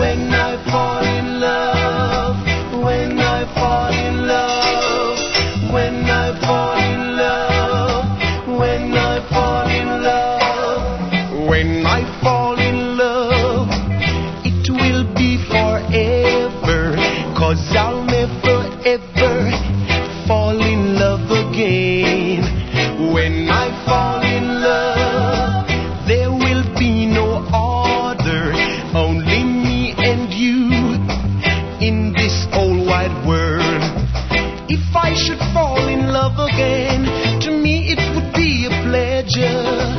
When I fall in love, when I fall in love, when I fall in love, when I fall in love, when I fall in love, it will be forever, 'cause I'll never ever fall in love again. When I fall in love, there will be no other, only me and you in this whole wide world. If I should fall in love again, to me it would be a pleasure.